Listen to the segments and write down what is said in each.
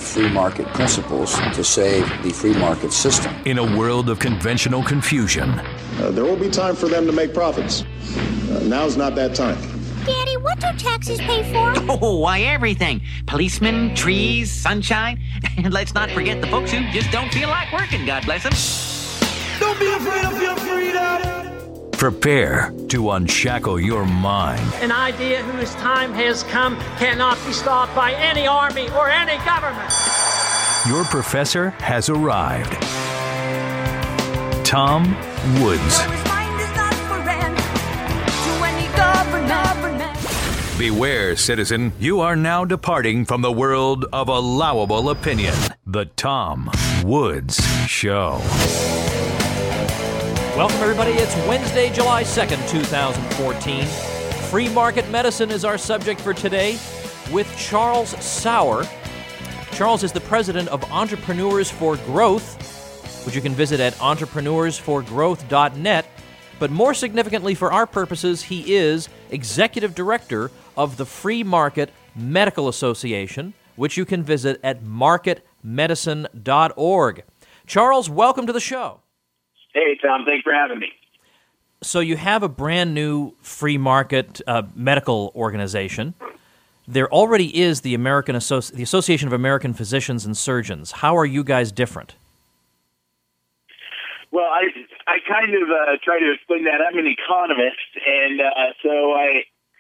free market principles to save the free market system. In a world of conventional confusion, there will be time for them to make profits. Now's not that time. Daddy, what do taxes pay for? Oh, why, everything. Policemen, trees, sunshine. And let's not forget the folks who just don't feel like working, God bless them. Don't be afraid of your freedom. Prepare to unshackle your mind. An idea whose time has come cannot be stopped by any army or any government. Your professor has arrived. Tom Woods. Beware, citizen, you are now departing from the world of allowable opinion. The Tom Woods Show. Welcome, everybody. It's Wednesday, July 2nd, 2014. Free market medicine is our subject for today with Charles Sauer. Charles is the president of Entrepreneurs for Growth, which you can visit at entrepreneursforgrowth.net. But more significantly for our purposes, he is executive director of the Free Market Medical Association, which you can visit at marketmedicine.org. Charles, welcome to the show. Hey, Tom. Thanks for having me. So you have a brand new free market medical organization. There already is the the Association of American Physicians and Surgeons. How are you guys different? Well, I kind of try to explain that. I'm an economist, and so I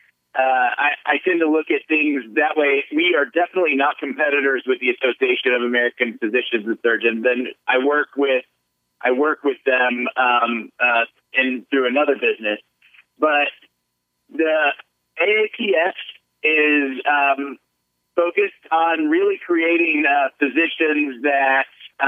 tend to look at things that way. We are definitely not competitors with the Association of American Physicians and Surgeons, and I work with them through another business. But the AAPS is focused on really creating physicians that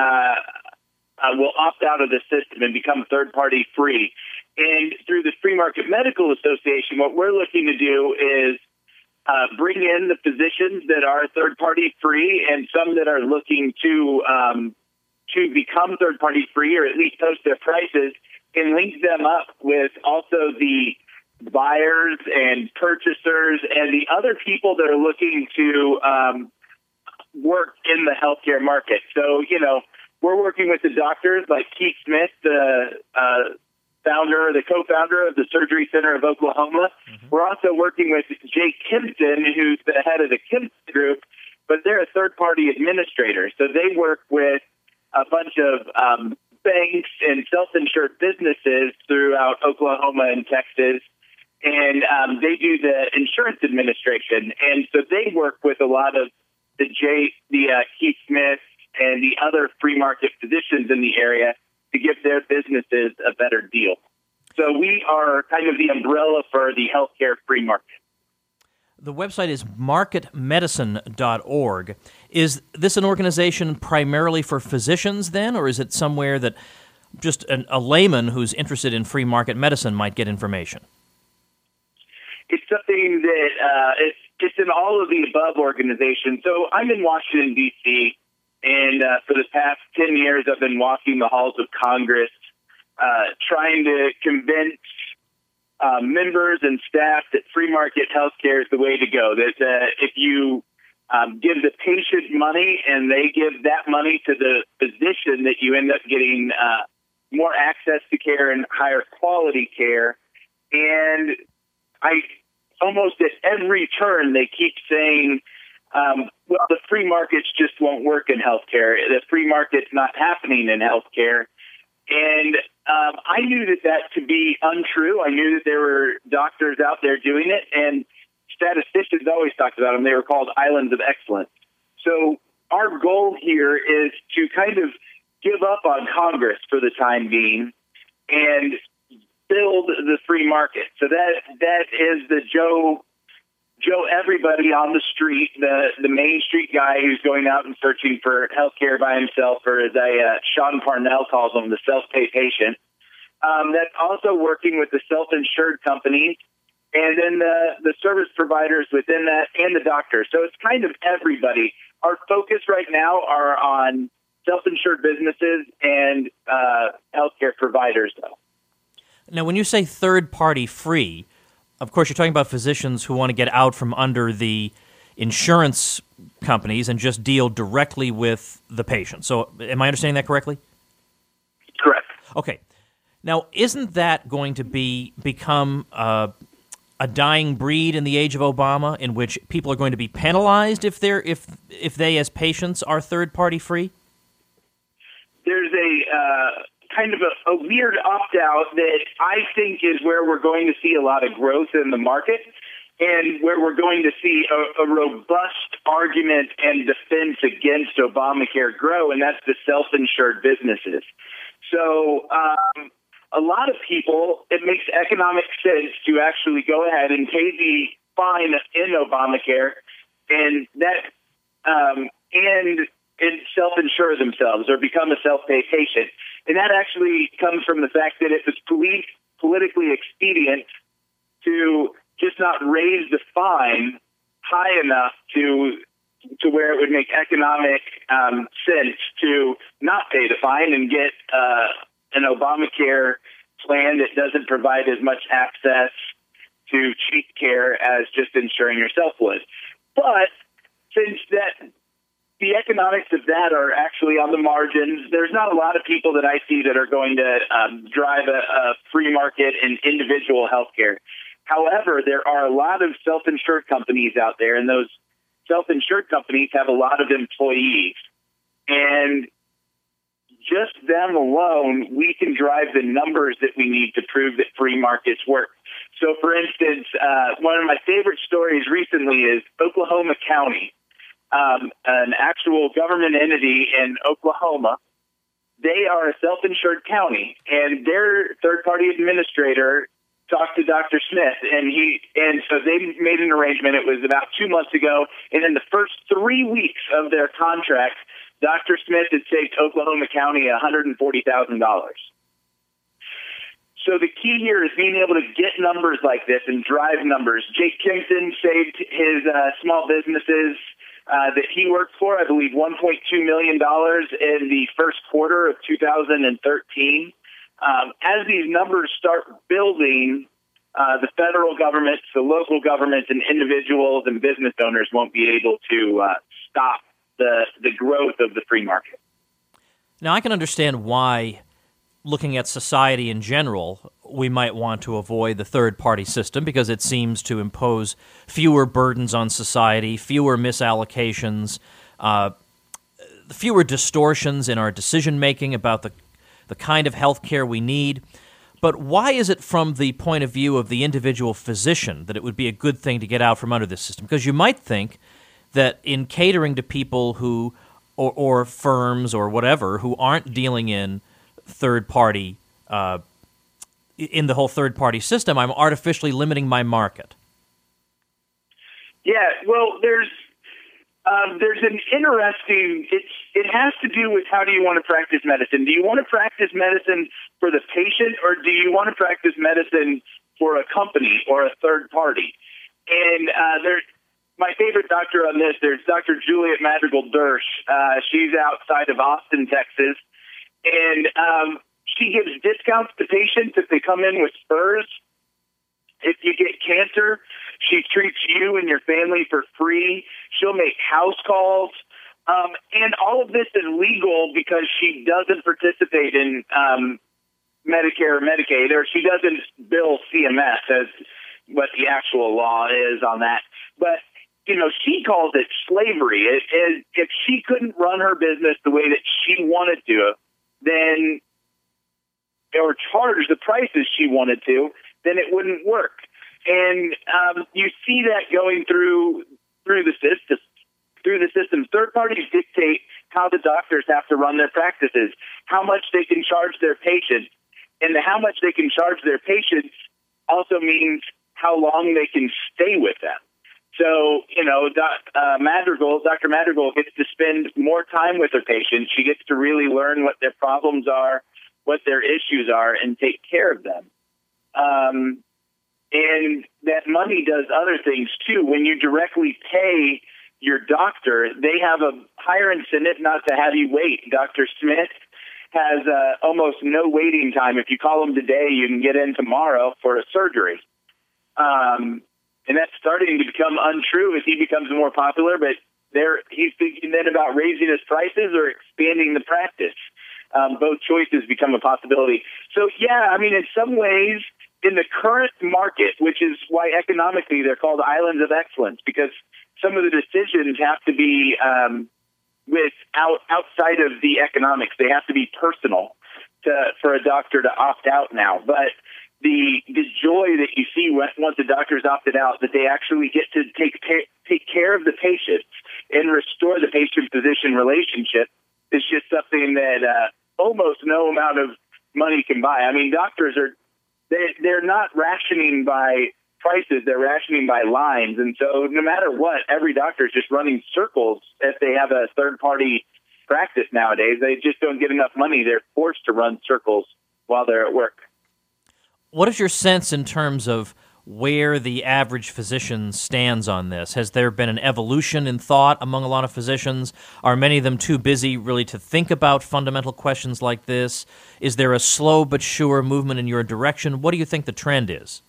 will opt out of the system and become third-party free. And through the Free Market Medical Association, what we're looking to do is bring in the physicians that are third-party free and some that are looking to become third-party free or at least post their prices, and link them up with also the buyers and purchasers and the other people that are looking to work in the healthcare market. So, we're working with the doctors like Keith Smith, the co-founder of the Surgery Center of Oklahoma. Mm-hmm. We're also working with Jake Kimpton, who's the head of the Kimpton Group, but they're a third-party administrator. So they work with a bunch of banks and self-insured businesses throughout Oklahoma and Texas, and they do the insurance administration. And so they work with a lot of the Keith Smith and the other free market physicians in the area to give their businesses a better deal. So we are kind of the umbrella for the healthcare free market. The website is marketmedicine.org. Is this an organization primarily for physicians then, or is it somewhere that just a layman who's interested in free market medicine might get information? It's something that it's an all of the above organization. So I'm in Washington, D.C., and for the past 10 years, I've been walking the halls of Congress, trying to convince members and staff that free market healthcare is the way to go. That if you give the patient money and they give that money to the physician, that you end up getting more access to care and higher quality care. And almost at every turn, they keep saying, well, the free markets just won't work in healthcare. The free market's not happening in healthcare. And I knew that to be untrue. I knew that there were doctors out there doing it, and statisticians always talked about them. They were called islands of excellence. So our goal here is to kind of give up on Congress for the time being and build the free market. So that is the Joe everybody on the street, the Main Street guy who's going out and searching for healthcare by himself, or as Sean Parnell calls them, the self-pay patient. That's also working with the self-insured companies and then the service providers within that and the doctors. So it's kind of everybody. Our focus right now are on self-insured businesses and healthcare providers, though. Now, when you say third-party free, of course, you're talking about physicians who want to get out from under the insurance companies and just deal directly with the patient. So am I understanding that correctly? Correct. Okay. Now, isn't that going to become a dying breed in the age of Obama, in which people are going to be penalized if they as patients are third-party free? There's a kind of a weird opt-out that I think is where we're going to see a lot of growth in the market, and where we're going to see a robust argument and defense against Obamacare grow, and that's the self-insured businesses. So a lot of people, it makes economic sense to actually go ahead and pay the fine in Obamacare and that and self-insure themselves or become a self-pay patient. And that actually comes from the fact that it was politically expedient to just not raise the fine high enough to where it would make economic sense to not pay the fine and get an Obamacare plan that doesn't provide as much access to cheap care as just insuring yourself would. But since the economics of that are actually on the margins, there's not a lot of people that I see that are going to drive a free market in individual healthcare. However, there are a lot of self-insured companies out there, and those self-insured companies have a lot of employees. And just them alone, we can drive the numbers that we need to prove that free markets work. So, for instance, one of my favorite stories recently is Oklahoma County, an actual government entity in Oklahoma. They are a self-insured county, and their third-party administrator talked to Dr. Smith, and so they made an arrangement. It was about 2 months ago, and in the first 3 weeks of their contract, Dr. Smith had saved Oklahoma County $140,000. So the key here is being able to get numbers like this and drive numbers. Jake Kimpton saved his small businesses that he worked for, I believe, $1.2 million in the first quarter of 2013. As these numbers start building, the federal government, the local governments, and individuals and business owners won't be able to stop the growth of the free market. Now, I can understand why, looking at society in general, we might want to avoid the third-party system because it seems to impose fewer burdens on society, fewer misallocations, fewer distortions in our decision-making about the kind of health care we need. But why is it from the point of view of the individual physician that it would be a good thing to get out from under this system? Because you might think that in catering to people who, or firms or whatever, who aren't dealing in third-party, in the whole third-party system, I'm artificially limiting my market. Yeah, well, there's an interesting, it has to do with how do you want to practice medicine. Do you want to practice medicine for the patient, or do you want to practice medicine for a company or a third party? And my favorite doctor on this, there's Dr. Juliet Madrigal-Dersch. She's outside of Austin, Texas. And she gives discounts to patients if they come in with spurs. If you get cancer, she treats you and your family for free. She'll make house calls. And all of this is legal because she doesn't participate in Medicare or Medicaid, or she doesn't bill CMS as what the actual law is on that. But, you know, she calls it slavery. If she couldn't run her business the way that she wanted to, then, or charge the prices she wanted to, then it wouldn't work. And you see that going through the system. Third parties dictate how the doctors have to run their practices, how much they can charge their patients, and how much they can charge their patients also means how long they can stay with them. So, you know, Dr. Madrigal gets to spend more time with her patients. She gets to really learn what their problems are, what their issues are, and take care of them. And that money does other things, too. When you directly pay your doctor, they have a higher incentive not to have you wait. Dr. Smith has almost no waiting time. If you call him today, you can get in tomorrow for a surgery. And that's starting to become untrue as he becomes more popular, but he's thinking then about raising his prices or expanding the practice. Both choices become a possibility. So, yeah, I mean, in some ways, in the current market, which is why economically they're called islands of excellence, because some of the decisions have to be outside of the economics. They have to be personal for a doctor to opt out now. But the joy that you see once a doctor's opted out, that they actually get to take care of the patients and restore the patient-physician relationship, is just something that almost no amount of money can buy. I mean, doctors they're not rationing by prices, they're rationing by lines. And so no matter what, every doctor is just running circles if they have a third-party practice nowadays. They just don't get enough money. They're forced to run circles while they're at work. What is your sense in terms of where the average physician stands on this? Has there been an evolution in thought among a lot of physicians? Are many of them too busy really to think about fundamental questions like this? Is there a slow but sure movement in your direction? What do you think the trend is?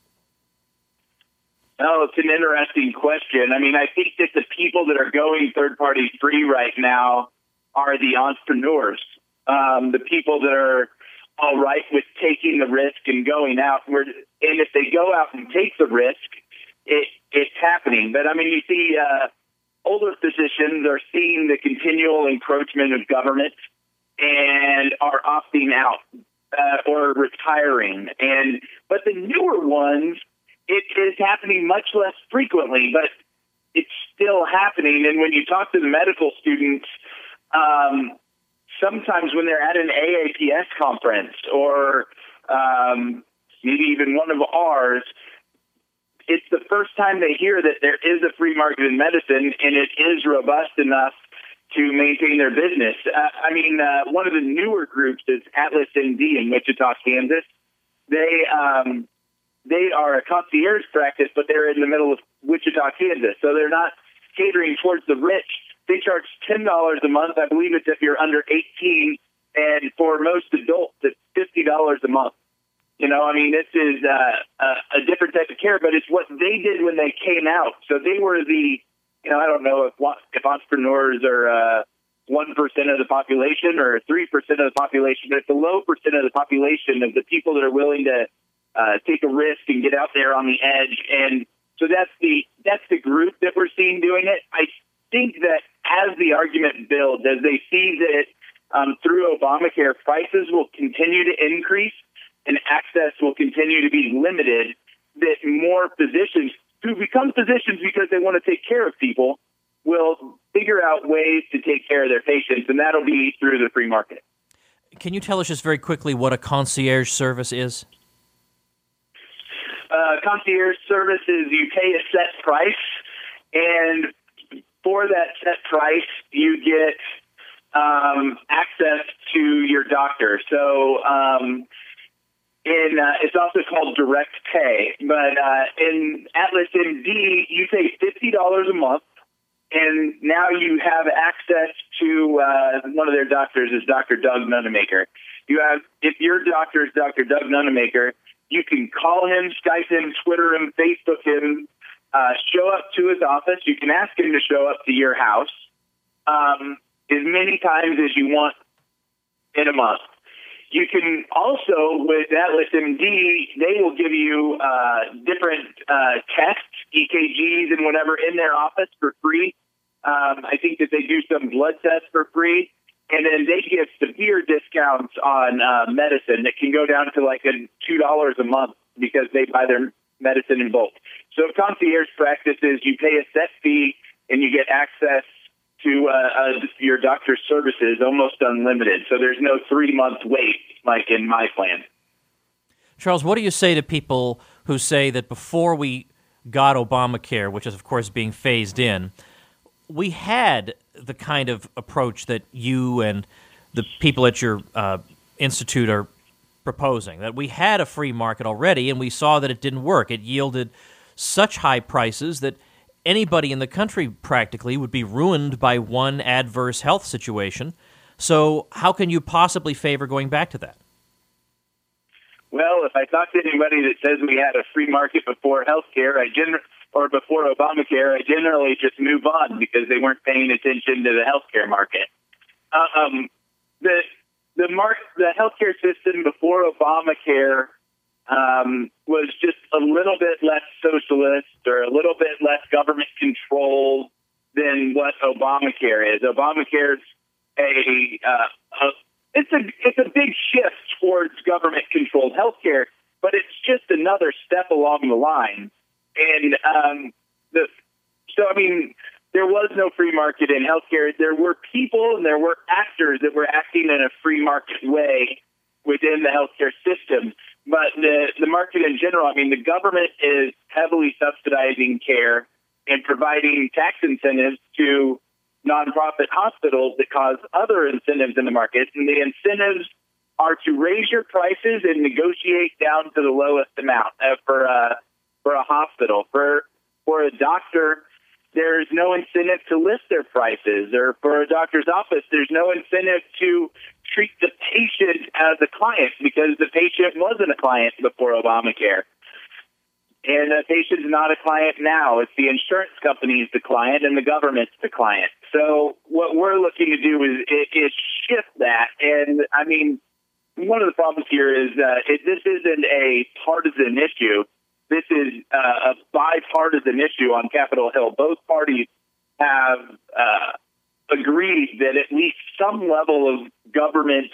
Oh, it's an interesting question. I mean, I think that the people that are going third-party free right now are the entrepreneurs, the people that are all right with taking the risk and going out. And if they go out and take the risk, it's happening. But, I mean, you see older physicians are seeing the continual encroachment of government and are opting out or retiring. But the newer ones, it is happening much less frequently, but it's still happening. And when you talk to the medical students, sometimes when they're at an AAPS conference or maybe even one of ours, it's the first time they hear that there is a free market in medicine and it is robust enough to maintain their business. One of the newer groups is Atlas MD in Wichita, Kansas. They are a concierge practice, but they're in the middle of Wichita, Kansas. So they're not catering towards the rich. They charge $10 a month. I believe it's if you're under 18. And for most adults, it's $50 a month. You know, I mean, this is a different type of care, but it's what they did when they came out. So they were I don't know if entrepreneurs are 1% of the population or 3% of the population, but it's a low percent of the population of the people that are willing to take a risk and get out there on the edge. And so that's the group that we're seeing doing it. I think that as the argument builds, as they see that through Obamacare, prices will continue to increase and access will continue to be limited, that more physicians who become physicians because they want to take care of people will figure out ways to take care of their patients, and that'll be through the free market. Can you tell us just very quickly what a concierge service is? Concierge service is you pay a set price, and for that set price, you get access to your doctor. So it's also called direct pay. But in Atlas MD, you pay $50 a month, and now you have access to one of their doctors is Dr. Doug Nunemaker. If your doctor is Dr. Doug Nunemaker, you can call him, Skype him, Twitter him, Facebook him, show up to his office. You can ask him to show up to your house as many times as you want in a month. You can also, with Atlas MD, they will give you different tests, EKGs and whatever, in their office for free. I think that they do some blood tests for free. And then they give severe discounts on medicine that can go down to like $2 a month because they buy their medicine in bulk. So concierge practices, you pay a set fee and you get access to your doctor's services almost unlimited. So there's no 3-month wait like in my plan. Charles, what do you say to people who say that before we got Obamacare, which is of course being phased in, we had the kind of approach that you and the people at your institute are proposing, that we had a free market already and we saw that it didn't work. It yielded such high prices that anybody in the country practically would be ruined by one adverse health situation. So how can you possibly favor going back to that? Well, if I talk to anybody that says we had a free market before healthcare, or before Obamacare, I generally just move on because they weren't paying attention to the healthcare market. The healthcare system before Obamacare was just a little bit less socialist or a little bit less government controlled than what Obamacare is. Obamacare's it's a big shift towards government controlled healthcare, but it's just another step along the line. And there was no free market in healthcare. There were people and there were actors that were acting in a free market way within the healthcare system. But the market in general, the government is heavily subsidizing care and providing tax incentives to nonprofit hospitals that cause other incentives in the market. And the incentives are to raise your prices and negotiate down to the lowest amount for a hospital. For a doctor, there's no incentive to list their prices, or for a doctor's office, there's no incentive to treat the patient as a client because the patient wasn't a client before Obamacare. And the patient's not a client now. It's the insurance company's the client and the government's the client. So what we're looking to do is shift that. And one of the problems here is this isn't a partisan issue. This is a bipartisan issue on Capitol Hill. Both parties have agreed that at least some level of government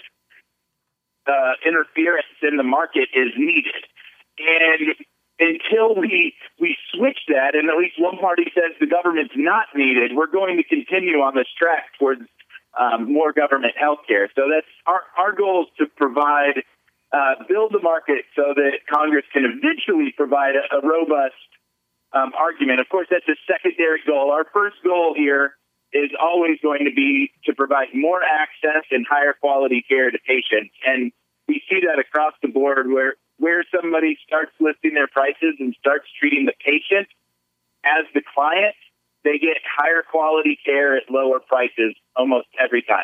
interference in the market is needed. And until we switch that, and at least one party says the government's not needed, we're going to continue on this track towards more government health care. So that's our goal is to provide build the market so that Congress can eventually provide a robust argument. Of course, that's a secondary goal. Our first goal here is always going to be to provide more access and higher quality care to patients. And we see that across the board where somebody starts listing their prices and starts treating the patient as the client, they get higher quality care at lower prices almost every time.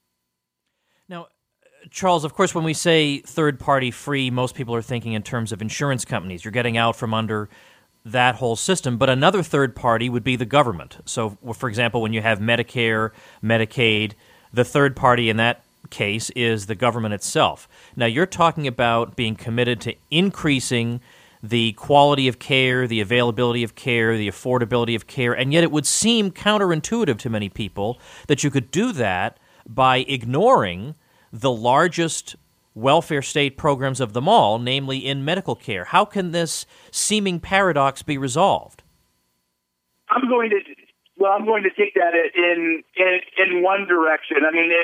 Now, Charles, of course, when we say third-party free, most people are thinking in terms of insurance companies. You're getting out from under that whole system. But another third party would be the government. So, for example, when you have Medicare, Medicaid, the third party in that case is the government itself. Now, you're talking about being committed to increasing the quality of care, the availability of care, the affordability of care, and yet it would seem counterintuitive to many people that you could do that by ignoring the largest welfare state programs of them all, namely in medical care. How can this seeming paradox be resolved? I'm going to take that in one direction.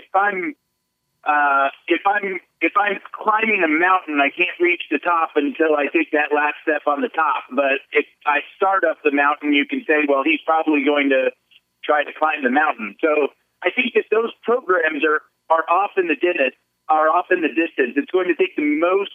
If I'm climbing a mountain, I can't reach the top until I take that last step on the top. But if I start up the mountain, you can say, well, he's probably going to try to climb the mountain. So I think that those programs are off in the distance. It's going to take the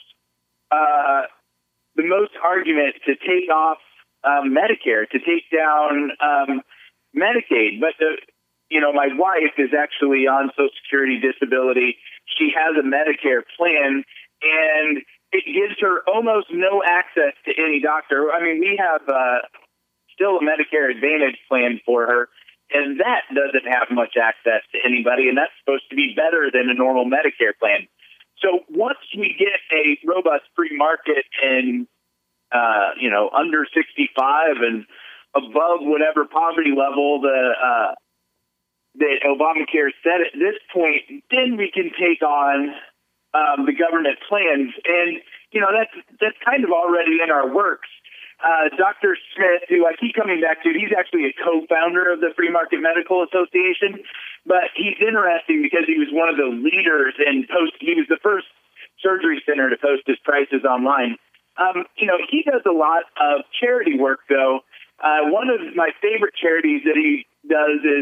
most argument to take off Medicare, to take down Medicaid. But my wife is actually on Social Security disability. She has a Medicare plan, and it gives her almost no access to any doctor. We have still a Medicare Advantage plan for her, and that doesn't have much access to anybody, and that's supposed to be better than a normal Medicare plan. So once we get a robust free market in, under 65 and above whatever poverty level that Obamacare set at this point, then we can take on the government plans. And, that's kind of already in our works. Dr. Smith, who I keep coming back to, he's actually a co-founder of the Free Market Medical Association, but he's interesting because he was one of the leaders he was the first surgery center to post his prices online. He does a lot of charity work, though. One of my favorite charities that he does is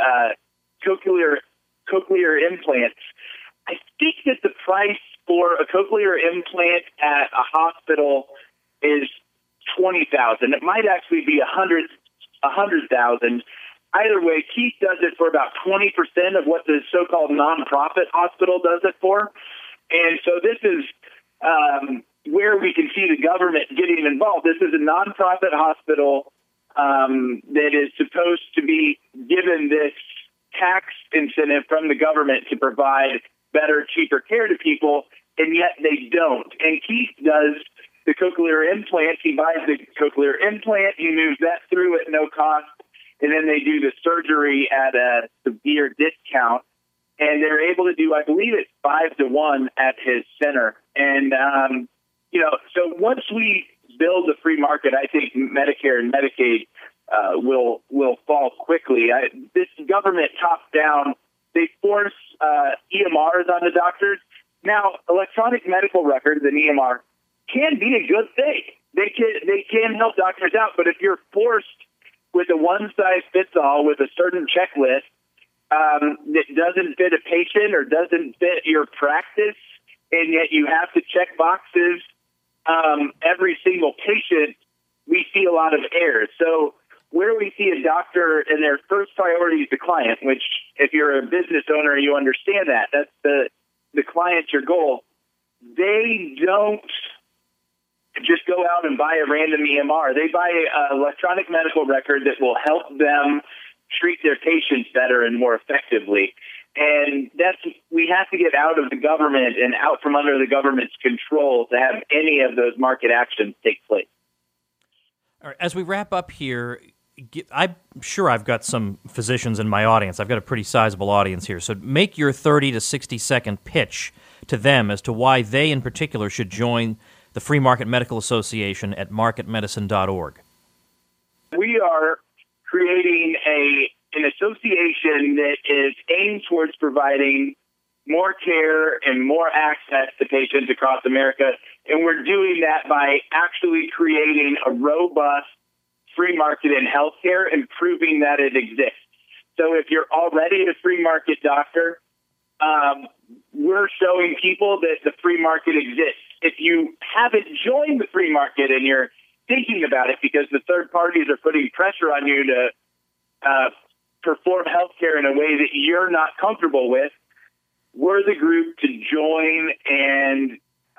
cochlear implants. I think that the price for a cochlear implant at a hospital is $20,000. It might actually be $100,000. Either way, Keith does it for about 20% of what the so-called nonprofit hospital does it for. And so this is where we can see the government getting involved. This is a nonprofit hospital that is supposed to be given this tax incentive from the government to provide better, cheaper care to people, and yet they don't. And Keith does the cochlear implant. He buys the cochlear implant. He moves that through at no cost, and then they do the surgery at a severe discount. And they're able to do, I believe it's 5-to-1 at his center. And, so once we build the free market, I think Medicare and Medicaid will fall quickly. This government top-down, they force EMRs on the doctors. Now, electronic medical records and EMR can be a good thing. They can help doctors out, but if you're forced with a one-size-fits-all with a certain checklist that doesn't fit a patient or doesn't fit your practice, and yet you have to check boxes every single patient, we see a lot of errors. So where we see a doctor and their first priority is the client, which if you're a business owner, you understand that. That's the client's your goal. They don't just go out and buy a random EMR. They buy an electronic medical record that will help them treat their patients better and more effectively. And we have to get out of the government and out from under the government's control to have any of those market actions take place. All right, as we wrap up here, I'm sure I've got some physicians in my audience. I've got a pretty sizable audience here. So make your 30 to 60-second pitch to them as to why they in particular should join the Free Market Medical Association at marketmedicine.org. We are creating an association that is aimed towards providing more care and more access to patients across America. And we're doing that by actually creating a robust free market in healthcare and proving that it exists. So if you're already a free market doctor, we're showing people that the free market exists. If you haven't joined the free market and you're thinking about it because the third parties are putting pressure on you to perform healthcare in a way that you're not comfortable with, we're the group to join and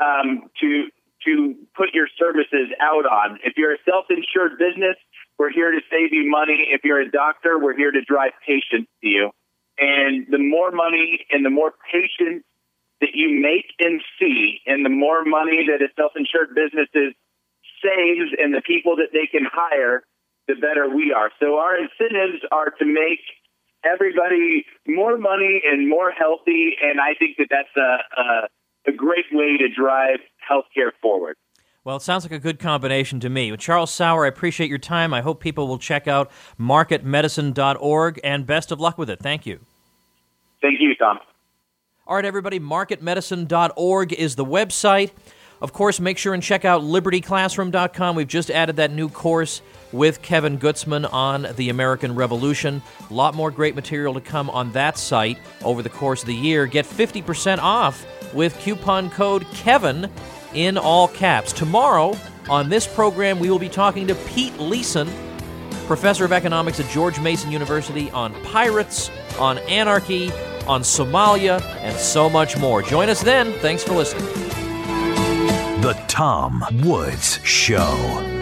to put your services out on. If you're a self-insured business, we're here to save you money. If you're a doctor, we're here to drive patients to you. And the more money and the more patients that you make and see, and the more money that a self-insured business saves and the people that they can hire, the better we are. So our incentives are to make everybody more money and more healthy, and I think that that's a great way to drive healthcare forward. Well, it sounds like a good combination to me. Charles Sauer, I appreciate your time. I hope people will check out marketmedicine.org, and best of luck with it. Thank you. Thank you, Tom. All right, everybody, marketmedicine.org is the website. Of course, make sure and check out libertyclassroom.com. We've just added that new course with Kevin Gutzman on the American Revolution. A lot more great material to come on that site over the course of the year. Get 50% off with coupon code KEVIN in all caps. Tomorrow on this program, we will be talking to Pete Leeson, professor of economics at George Mason University, on pirates, on anarchy, on Somalia, and so much more. Join us then. Thanks for listening. The Tom Woods Show.